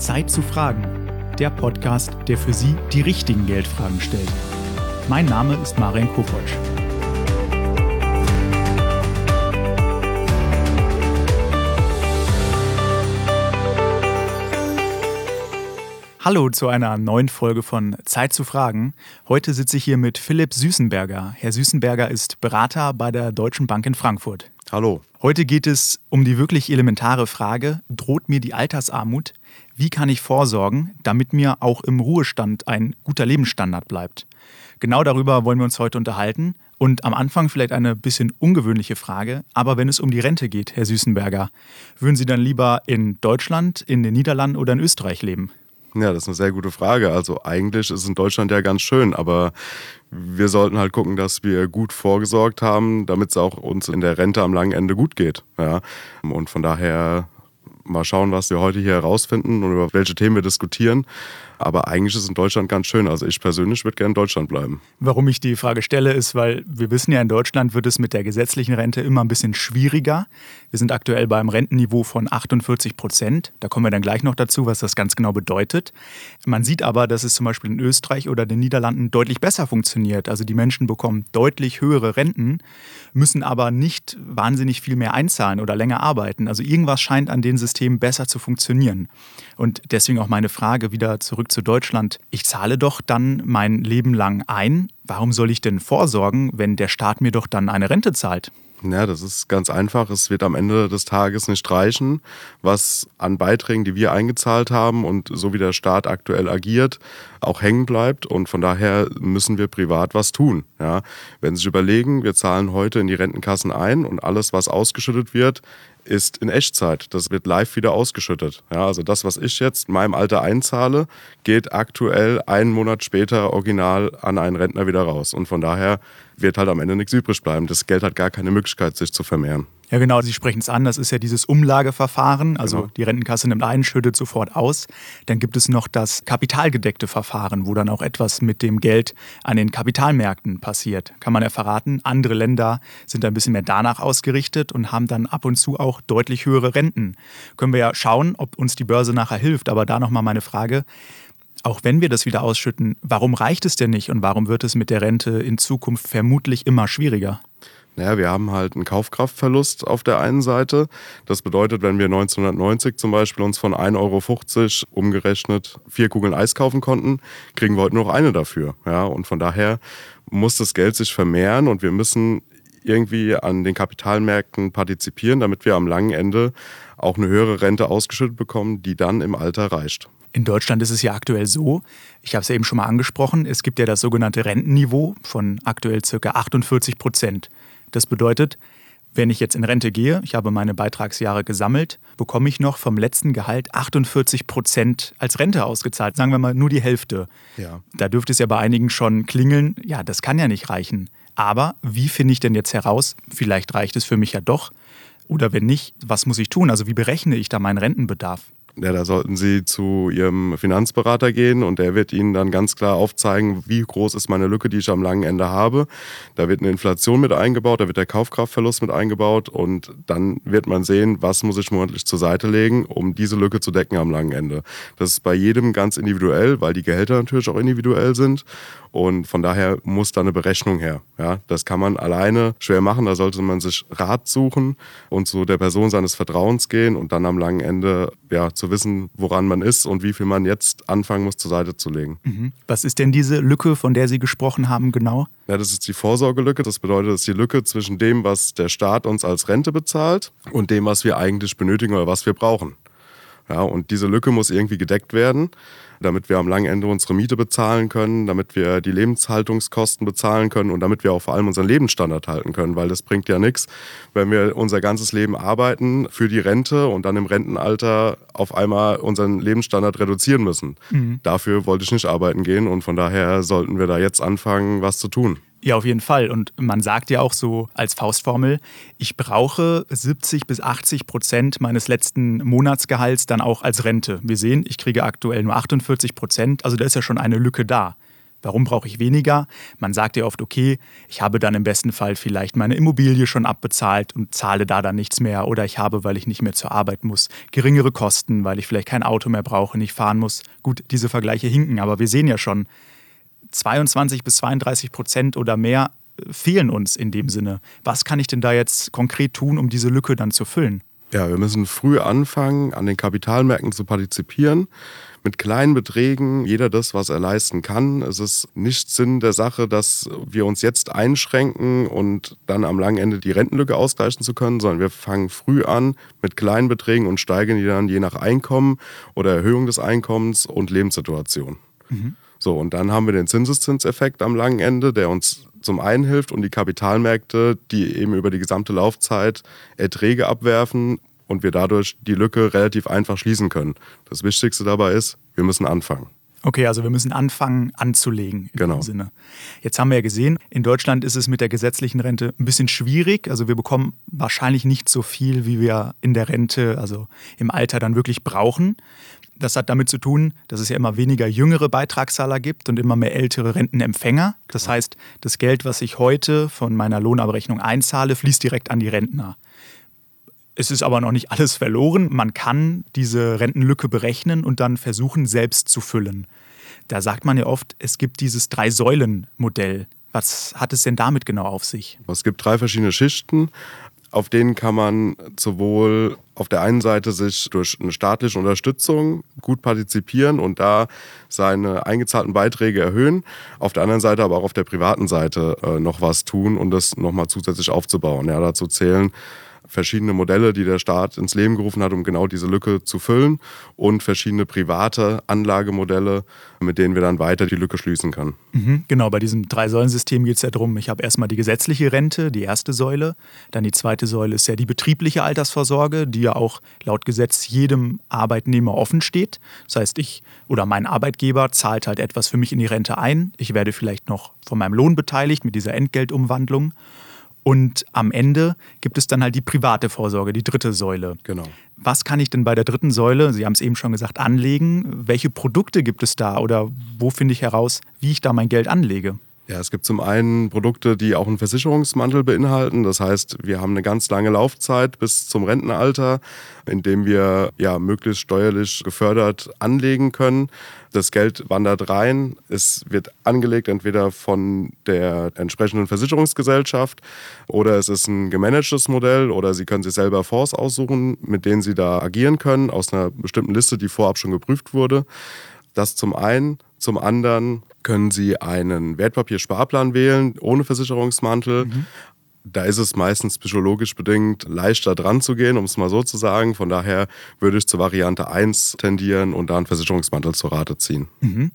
Zeit zu fragen, der Podcast, der für Sie die richtigen Geldfragen stellt. Mein Name ist Marian Kopotsch. Hallo zu einer neuen Folge von Zeit zu fragen. Heute sitze ich hier mit Philipp Süßenberger. Herr Süßenberger ist Berater bei der Deutschen Bank in Frankfurt. Hallo. Heute geht es um die wirklich elementare Frage: Droht mir die Altersarmut? Wie kann ich vorsorgen, damit mir auch im Ruhestand ein guter Lebensstandard bleibt? Genau darüber wollen wir uns heute unterhalten. Und am Anfang vielleicht eine bisschen ungewöhnliche Frage, aber wenn es um die Rente geht, Herr Süßenberger, würden Sie dann lieber in Deutschland, in den Niederlanden oder in Österreich leben? Ja, das ist eine sehr gute Frage. Also eigentlich ist es in Deutschland ja ganz schön, aber wir sollten halt gucken, dass wir gut vorgesorgt haben, damit es auch uns in der Rente am langen Ende gut geht. Ja? Und von daher mal schauen, was wir heute hier herausfinden und über welche Themen wir diskutieren. Aber eigentlich ist es in Deutschland ganz schön. Also ich persönlich würde gerne in Deutschland bleiben. Warum ich die Frage stelle, ist, weil wir wissen ja, in Deutschland wird es mit der gesetzlichen Rente immer ein bisschen schwieriger. Wir sind aktuell beim Rentenniveau von 48%. Da kommen wir dann gleich noch dazu, was das ganz genau bedeutet. Man sieht aber, dass es zum Beispiel in Österreich oder den Niederlanden deutlich besser funktioniert. Also die Menschen bekommen deutlich höhere Renten, müssen aber nicht wahnsinnig viel mehr einzahlen oder länger arbeiten. Also irgendwas scheint an den Systemen besser zu funktionieren. Und deswegen auch meine Frage wieder zurück zu Deutschland. Ich zahle doch dann mein Leben lang ein. Warum soll ich denn vorsorgen, wenn der Staat mir doch dann eine Rente zahlt? Ja, das ist ganz einfach. Es wird am Ende des Tages nicht reichen, was an Beiträgen, die wir eingezahlt haben und so wie der Staat aktuell agiert, auch hängen bleibt. Und von daher müssen wir privat was tun. Ja, wenn Sie sich überlegen, wir zahlen heute in die Rentenkassen ein und alles, was ausgeschüttet wird, ist in Echtzeit. Das wird live wieder ausgeschüttet. Ja, also das, was ich jetzt in meinem Alter einzahle, geht aktuell einen Monat später original an einen Rentner wieder raus. Und von daher wird halt am Ende nichts übrig bleiben. Das Geld hat gar keine Möglichkeit, sich zu vermehren. Ja genau, Sie sprechen es an, das ist ja dieses Umlageverfahren, also Genau. Die Rentenkasse nimmt ein, schüttet sofort aus. Dann gibt es noch das kapitalgedeckte Verfahren, wo dann auch etwas mit dem Geld an den Kapitalmärkten passiert. Kann man ja verraten, andere Länder sind ein bisschen mehr danach ausgerichtet und haben dann ab und zu auch deutlich höhere Renten. Können wir ja schauen, ob uns die Börse nachher hilft, aber da nochmal meine Frage: Auch wenn wir das wieder ausschütten, warum reicht es denn nicht und warum wird es mit der Rente in Zukunft vermutlich immer schwieriger? Naja, wir haben halt einen Kaufkraftverlust auf der einen Seite. Das bedeutet, wenn wir 1990 zum Beispiel uns von 1,50 € umgerechnet 4 Kugeln Eis kaufen konnten, kriegen wir heute nur noch eine dafür. Ja, und von daher muss das Geld sich vermehren und wir müssen irgendwie an den Kapitalmärkten partizipieren, damit wir am langen Ende auch eine höhere Rente ausgeschüttet bekommen, die dann im Alter reicht. In Deutschland ist es ja aktuell so, ich habe es ja eben schon mal angesprochen, es gibt ja das sogenannte Rentenniveau von aktuell ca. 48%. Das bedeutet, wenn ich jetzt in Rente gehe, ich habe meine Beitragsjahre gesammelt, bekomme ich noch vom letzten Gehalt 48% als Rente ausgezahlt. Sagen wir mal nur die Hälfte. Ja. Da dürfte es ja bei einigen schon klingeln, ja, das kann ja nicht reichen. Aber wie finde ich denn jetzt heraus, vielleicht reicht es für mich ja doch? Oder wenn nicht, was muss ich tun? Also wie berechne ich da meinen Rentenbedarf? Ja, da sollten Sie zu Ihrem Finanzberater gehen und der wird Ihnen dann ganz klar aufzeigen, wie groß ist meine Lücke, die ich am langen Ende habe. Da wird eine Inflation mit eingebaut, da wird der Kaufkraftverlust mit eingebaut und dann wird man sehen, was muss ich monatlich zur Seite legen, um diese Lücke zu decken am langen Ende. Das ist bei jedem ganz individuell, weil die Gehälter natürlich auch individuell sind und von daher muss da eine Berechnung her. Ja, das kann man alleine schwer machen, da sollte man sich Rat suchen und zu der Person seines Vertrauens gehen und dann am langen Ende zu wissen, woran man ist und wie viel man jetzt anfangen muss, zur Seite zu legen. Was ist denn diese Lücke, von der Sie gesprochen haben, genau? Ja, das ist die Vorsorgelücke. Das bedeutet, das ist die Lücke zwischen dem, was der Staat uns als Rente bezahlt und dem, was wir eigentlich benötigen oder was wir brauchen. Ja, und diese Lücke muss irgendwie gedeckt werden, damit wir am langen Ende unsere Miete bezahlen können, damit wir die Lebenshaltungskosten bezahlen können und damit wir auch vor allem unseren Lebensstandard halten können, weil das bringt ja nichts, wenn wir unser ganzes Leben arbeiten für die Rente und dann im Rentenalter auf einmal unseren Lebensstandard reduzieren müssen. Dafür wollte ich nicht arbeiten gehen und von daher sollten wir da jetzt anfangen, was zu tun. Ja, auf jeden Fall. Und man sagt ja auch so als Faustformel, ich brauche 70-80% meines letzten Monatsgehalts dann auch als Rente. Wir sehen, ich kriege aktuell nur 48%, also da ist ja schon eine Lücke da. Warum brauche ich weniger? Man sagt ja oft, okay, ich habe dann im besten Fall vielleicht meine Immobilie schon abbezahlt und zahle da dann nichts mehr. Oder ich habe, weil ich nicht mehr zur Arbeit muss, geringere Kosten, weil ich vielleicht kein Auto mehr brauche, nicht fahren muss. Gut, diese Vergleiche hinken, aber wir sehen ja schon, 22-32% oder mehr fehlen uns in dem Sinne. Was kann ich denn da jetzt konkret tun, um diese Lücke dann zu füllen? Ja, wir müssen früh anfangen, an den Kapitalmärkten zu partizipieren. Mit kleinen Beträgen, jeder das, was er leisten kann. Es ist nicht Sinn der Sache, dass wir uns jetzt einschränken und dann am langen Ende die Rentenlücke ausgleichen zu können, sondern wir fangen früh an mit kleinen Beträgen und steigern die dann je nach Einkommen oder Erhöhung des Einkommens und Lebenssituation. So, und dann haben wir den Zinseszinseffekt am langen Ende, der uns zum einen hilft und die Kapitalmärkte, die eben über die gesamte Laufzeit Erträge abwerfen und wir dadurch die Lücke relativ einfach schließen können. Das Wichtigste dabei ist, wir müssen anfangen. Okay, also wir müssen anfangen anzulegen in Genau. dem Sinne. Jetzt haben wir ja gesehen, in Deutschland ist es mit der gesetzlichen Rente ein bisschen schwierig. Also wir bekommen wahrscheinlich nicht so viel, wie wir in der Rente, also im Alter dann wirklich brauchen. Das hat damit zu tun, dass es ja immer weniger jüngere Beitragszahler gibt und immer mehr ältere Rentenempfänger. Das heißt, das Geld, was ich heute von meiner Lohnabrechnung einzahle, fließt direkt an die Rentner. Es ist aber noch nicht alles verloren. Man kann diese Rentenlücke berechnen und dann versuchen, selbst zu füllen. Da sagt man ja oft, es gibt dieses 3-Säulen-Modell. Was hat es denn damit genau auf sich? Es gibt 3 verschiedene Schichten, auf denen kann man sowohl auf der einen Seite sich durch eine staatliche Unterstützung gut partizipieren und da seine eingezahlten Beiträge erhöhen, auf der anderen Seite aber auch auf der privaten Seite noch was tun und das nochmal zusätzlich aufzubauen. Ja, dazu zählen verschiedene Modelle, die der Staat ins Leben gerufen hat, um genau diese Lücke zu füllen und verschiedene private Anlagemodelle, mit denen wir dann weiter die Lücke schließen können. Genau, bei diesem 3-Säulen-System geht es ja darum, ich habe erstmal die gesetzliche Rente, die erste Säule. Dann die zweite Säule ist ja die betriebliche Altersvorsorge, die ja auch laut Gesetz jedem Arbeitnehmer offen steht. Das heißt, ich oder mein Arbeitgeber zahlt halt etwas für mich in die Rente ein. Ich werde vielleicht noch von meinem Lohn beteiligt mit dieser Entgeltumwandlung. Und am Ende gibt es dann halt die private Vorsorge, die dritte Säule. Genau. Was kann ich denn bei der dritten Säule, Sie haben es eben schon gesagt, anlegen? Welche Produkte gibt es da oder wo finde ich heraus, wie ich da mein Geld anlege? Ja, es gibt zum einen Produkte, die auch einen Versicherungsmantel beinhalten. Das heißt, wir haben eine ganz lange Laufzeit bis zum Rentenalter, in dem wir ja möglichst steuerlich gefördert anlegen können. Das Geld wandert rein, es wird angelegt entweder von der entsprechenden Versicherungsgesellschaft oder es ist ein gemanagtes Modell oder Sie können sich selber Fonds aussuchen, mit denen Sie da agieren können, aus einer bestimmten Liste, die vorab schon geprüft wurde. Das zum einen. Zum anderen können Sie einen Wertpapiersparplan wählen, ohne Versicherungsmantel. Da ist es meistens psychologisch bedingt leichter dran zu gehen, um es mal so zu sagen. Von daher würde ich zur Variante 1 tendieren und da einen Versicherungsmantel zur Rate ziehen.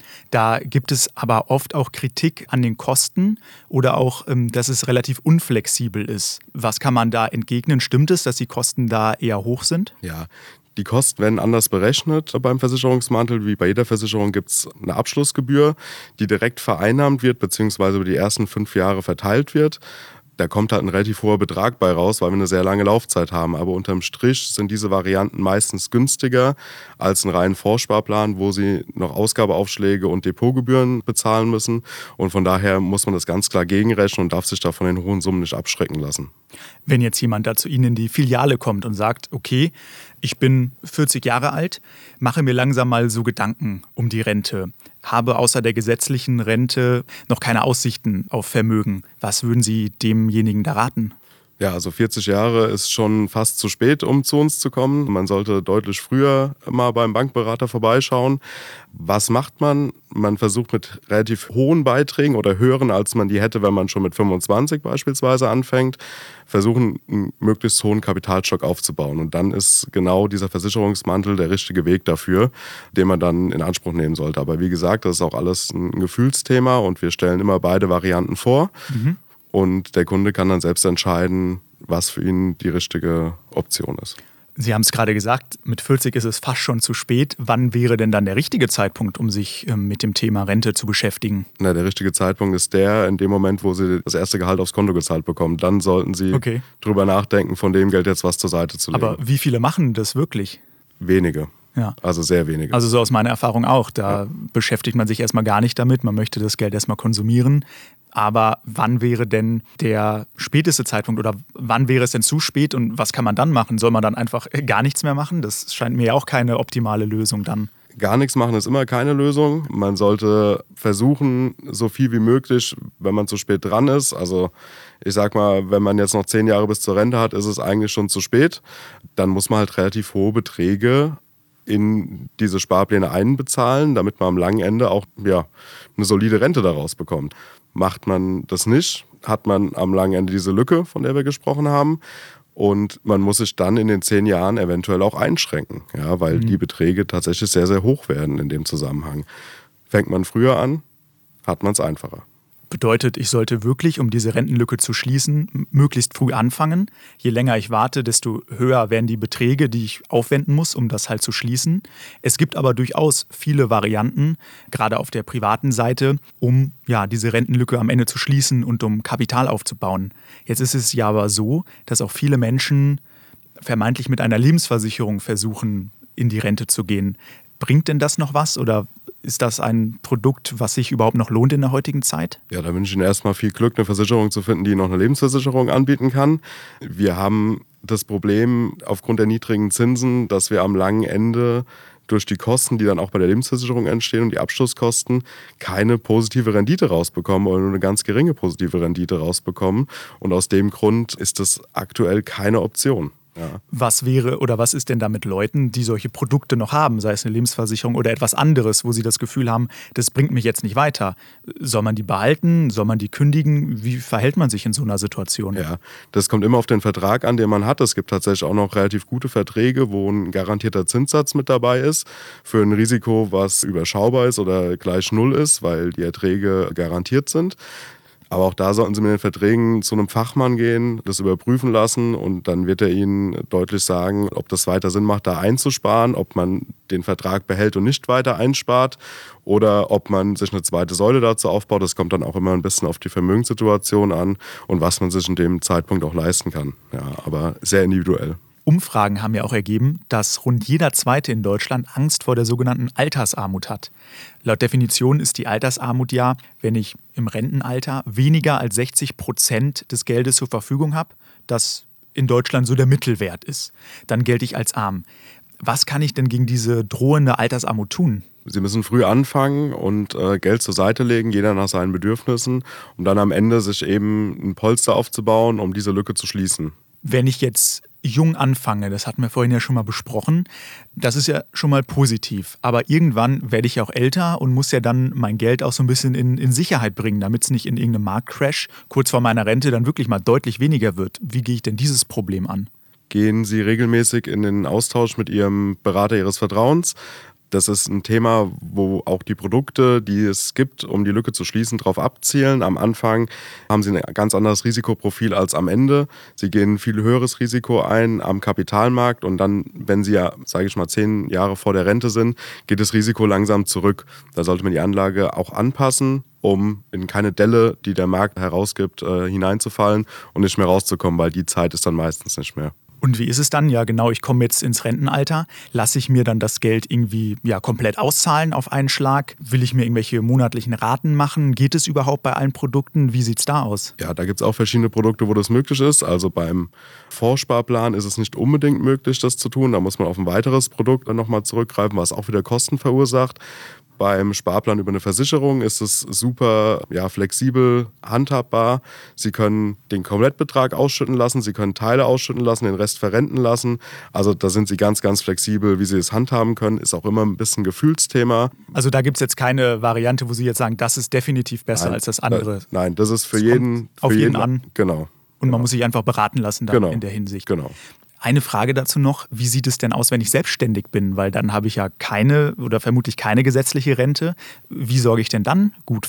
Da gibt es aber oft auch Kritik an den Kosten oder auch, dass es relativ unflexibel ist. Was kann man da entgegnen? Stimmt es, dass die Kosten da eher hoch sind? Ja, die Kosten werden anders berechnet beim Versicherungsmantel. Wie bei jeder Versicherung gibt es eine Abschlussgebühr, die direkt vereinnahmt wird bzw. über die ersten 5 Jahre verteilt wird. Da kommt halt ein relativ hoher Betrag bei raus, weil wir eine sehr lange Laufzeit haben. Aber unterm Strich sind diese Varianten meistens günstiger als ein reinen Vorsparplan, wo Sie noch Ausgabeaufschläge und Depotgebühren bezahlen müssen. Und von daher muss man das ganz klar gegenrechnen und darf sich da von den hohen Summen nicht abschrecken lassen. Wenn jetzt jemand da zu Ihnen in die Filiale kommt und sagt, okay, ich bin 40 Jahre alt, mache mir langsam mal so Gedanken um die Rente, habe außer der gesetzlichen Rente noch keine Aussichten auf Vermögen. Was würden Sie demjenigen da raten? Ja, also 40 Jahre ist schon fast zu spät, um zu uns zu kommen. Man sollte deutlich früher mal beim Bankberater vorbeischauen. Was macht man? Man versucht mit relativ hohen Beiträgen oder höheren, als man die hätte, wenn man schon mit 25 beispielsweise anfängt, versuchen, einen möglichst hohen Kapitalstock aufzubauen. Und dann ist genau dieser Versicherungsmantel der richtige Weg dafür, den man dann in Anspruch nehmen sollte. Aber wie gesagt, das ist auch alles ein Gefühlsthema und wir stellen immer beide Varianten vor. Und der Kunde kann dann selbst entscheiden, was für ihn die richtige Option ist. Sie haben es gerade gesagt, mit 40 ist es fast schon zu spät. Wann wäre denn dann der richtige Zeitpunkt, um sich mit dem Thema Rente zu beschäftigen? Na, der richtige Zeitpunkt ist der, in dem Moment, wo Sie das erste Gehalt aufs Konto gezahlt bekommen. Dann sollten Sie drüber nachdenken, von dem Geld jetzt was zur Seite zu legen. Aber wie viele machen das wirklich? Wenige. Ja. Also sehr wenige. Also so aus meiner Erfahrung auch. Da beschäftigt man sich erstmal gar nicht damit. Man möchte das Geld erstmal konsumieren. Aber wann wäre denn der späteste Zeitpunkt oder wann wäre es denn zu spät und was kann man dann machen? Soll man dann einfach gar nichts mehr machen? Das scheint mir ja auch keine optimale Lösung dann. Gar nichts machen ist immer keine Lösung. Man sollte versuchen, so viel wie möglich, wenn man zu spät dran ist. Also ich sag mal, wenn man jetzt noch 10 Jahre bis zur Rente hat, ist es eigentlich schon zu spät. Dann muss man halt relativ hohe Beträge in diese Sparpläne einbezahlen, damit man am langen Ende auch eine solide Rente daraus bekommt. Macht man das nicht, hat man am langen Ende diese Lücke, von der wir gesprochen haben. Und man muss sich dann in den 10 Jahren eventuell auch einschränken, ja, weil die Beträge tatsächlich sehr, sehr hoch werden in dem Zusammenhang. Fängt man früher an, hat man es einfacher. Bedeutet, ich sollte wirklich, um diese Rentenlücke zu schließen, möglichst früh anfangen. Je länger ich warte, desto höher werden die Beträge, die ich aufwenden muss, um das halt zu schließen. Es gibt aber durchaus viele Varianten, gerade auf der privaten Seite, um diese Rentenlücke am Ende zu schließen und um Kapital aufzubauen. Jetzt ist es ja aber so, dass auch viele Menschen vermeintlich mit einer Lebensversicherung versuchen, in die Rente zu gehen. Bringt denn das noch was oder ist das ein Produkt, was sich überhaupt noch lohnt in der heutigen Zeit? Ja, da wünsche ich Ihnen erstmal viel Glück, eine Versicherung zu finden, die noch eine Lebensversicherung anbieten kann. Wir haben das Problem aufgrund der niedrigen Zinsen, dass wir am langen Ende durch die Kosten, die dann auch bei der Lebensversicherung entstehen und die Abschlusskosten, keine positive Rendite rausbekommen oder nur eine ganz geringe positive Rendite rausbekommen. Und aus dem Grund ist das aktuell keine Option. Ja. Was wäre oder was ist denn da mit Leuten, die solche Produkte noch haben, sei es eine Lebensversicherung oder etwas anderes, wo sie das Gefühl haben, das bringt mich jetzt nicht weiter? Soll man die behalten? Soll man die kündigen? Wie verhält man sich in so einer Situation? Ja, das kommt immer auf den Vertrag an, den man hat. Es gibt tatsächlich auch noch relativ gute Verträge, wo ein garantierter Zinssatz mit dabei ist für ein Risiko, was überschaubar ist oder gleich null ist, weil die Erträge garantiert sind. Aber auch da sollten Sie mit den Verträgen zu einem Fachmann gehen, das überprüfen lassen und dann wird er Ihnen deutlich sagen, ob das weiter Sinn macht, da einzusparen, ob man den Vertrag behält und nicht weiter einspart oder ob man sich eine zweite Säule dazu aufbaut. Das kommt dann auch immer ein bisschen auf die Vermögenssituation an und was man sich in dem Zeitpunkt auch leisten kann. Ja, aber sehr individuell. Umfragen haben ja auch ergeben, dass rund jeder Zweite in Deutschland Angst vor der sogenannten Altersarmut hat. Laut Definition ist die Altersarmut ja, wenn ich im Rentenalter weniger als 60% des Geldes zur Verfügung habe, das in Deutschland so der Mittelwert ist. Dann gelte ich als arm. Was kann ich denn gegen diese drohende Altersarmut tun? Sie müssen früh anfangen und Geld zur Seite legen, jeder nach seinen Bedürfnissen, um dann am Ende sich eben ein Polster aufzubauen, um diese Lücke zu schließen. Wenn ich jetzt jung anfange, das hatten wir vorhin ja schon mal besprochen, das ist ja schon mal positiv. Aber irgendwann werde ich ja auch älter und muss ja dann mein Geld auch so ein bisschen in Sicherheit bringen, damit es nicht in irgendeinem Marktcrash kurz vor meiner Rente dann wirklich mal deutlich weniger wird. Wie gehe ich denn dieses Problem an? Gehen Sie regelmäßig in den Austausch mit Ihrem Berater Ihres Vertrauens. Das ist ein Thema, wo auch die Produkte, die es gibt, um die Lücke zu schließen, darauf abzielen. Am Anfang haben sie ein ganz anderes Risikoprofil als am Ende. Sie gehen ein viel höheres Risiko ein am Kapitalmarkt und dann, wenn sie ja, sage ich mal, 10 Jahre vor der Rente sind, geht das Risiko langsam zurück. Da sollte man die Anlage auch anpassen, um in keine Delle, die der Markt herausgibt, hineinzufallen und nicht mehr rauszukommen, weil die Zeit ist dann meistens nicht mehr. Und wie ist es dann? Ja, genau, ich komme jetzt ins Rentenalter. Lasse ich mir dann das Geld irgendwie komplett auszahlen auf einen Schlag? Will ich mir irgendwelche monatlichen Raten machen? Geht es überhaupt bei allen Produkten? Wie sieht es da aus? Ja, da gibt es auch verschiedene Produkte, wo das möglich ist. Also beim Vorsparplan ist es nicht unbedingt möglich, das zu tun. Da muss man auf ein weiteres Produkt nochmal zurückgreifen, was auch wieder Kosten verursacht. Beim Sparplan über eine Versicherung ist es super flexibel handhabbar. Sie können den Komplettbetrag ausschütten lassen, Sie können Teile ausschütten lassen, den Rest verrenten lassen. Also da sind Sie ganz, ganz flexibel, wie Sie es handhaben können. Ist auch immer ein bisschen Gefühlsthema. Also da gibt es jetzt keine Variante, wo Sie jetzt sagen, das ist definitiv besser als das andere. Nein, das ist für jeden. Auf jeden an. Genau. Und man muss sich einfach beraten lassen dann in der Hinsicht. Genau. Eine Frage dazu noch, wie sieht es denn aus, wenn ich selbstständig bin? Weil dann habe ich ja keine oder vermutlich keine gesetzliche Rente. Wie sorge ich denn dann gut vor?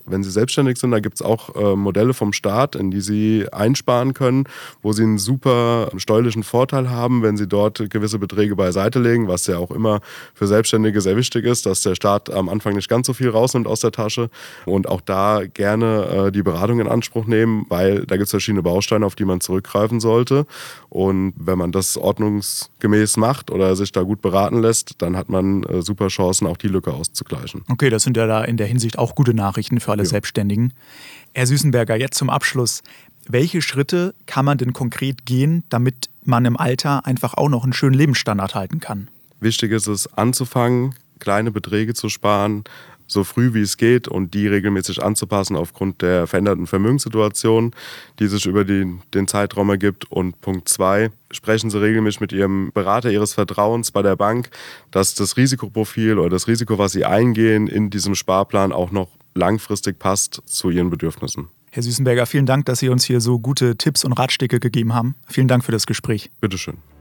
wenn Sie selbstständig sind, da gibt es auch Modelle vom Staat, in die Sie einsparen können, wo Sie einen super steuerlichen Vorteil haben, wenn Sie dort gewisse Beträge beiseite legen, was ja auch immer für Selbstständige sehr wichtig ist, dass der Staat am Anfang nicht ganz so viel rausnimmt aus der Tasche und auch da gerne die Beratung in Anspruch nehmen, weil da gibt es verschiedene Bausteine, auf die man zurückgreifen sollte. Und wenn man das ordnungsgemäß macht oder sich da gut beraten lässt, dann hat man super Chancen, auch die Lücke auszugleichen. Okay, das sind ja da in der Hinsicht auch gute Nachrichten für alle Selbstständigen. Herr Süßenberger, jetzt zum Abschluss. Welche Schritte kann man denn konkret gehen, damit man im Alter einfach auch noch einen schönen Lebensstandard halten kann? Wichtig ist es, anzufangen, kleine Beträge zu sparen, so früh wie es geht und die regelmäßig anzupassen aufgrund der veränderten Vermögenssituation, die sich über den Zeitraum ergibt. Und Punkt 2, sprechen Sie regelmäßig mit Ihrem Berater Ihres Vertrauens bei der Bank, dass das Risikoprofil oder das Risiko, was Sie eingehen, in diesem Sparplan auch noch langfristig passt zu Ihren Bedürfnissen. Herr Süßenberger, vielen Dank, dass Sie uns hier so gute Tipps und Ratschläge gegeben haben. Vielen Dank für das Gespräch. Bitteschön.